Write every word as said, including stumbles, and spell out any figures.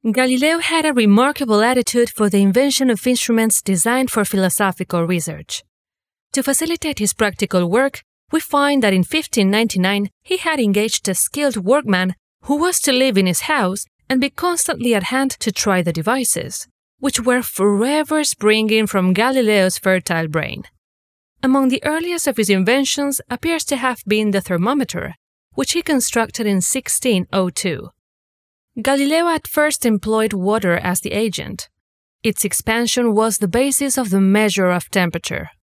Galileo had a remarkable attitude for the invention of instruments designed for philosophical research. To facilitate his practical work, we find that in fifteen ninety-nine he had engaged a skilled workman who was to live in his house and be constantly at hand to try the devices, which were forever springing from Galileo's fertile brain. Among the earliest of his inventions appears to have been the thermometer, which he constructed in sixteen oh two. Galileo at first employed water as the agent. Its expansion was the basis of the measure of temperature.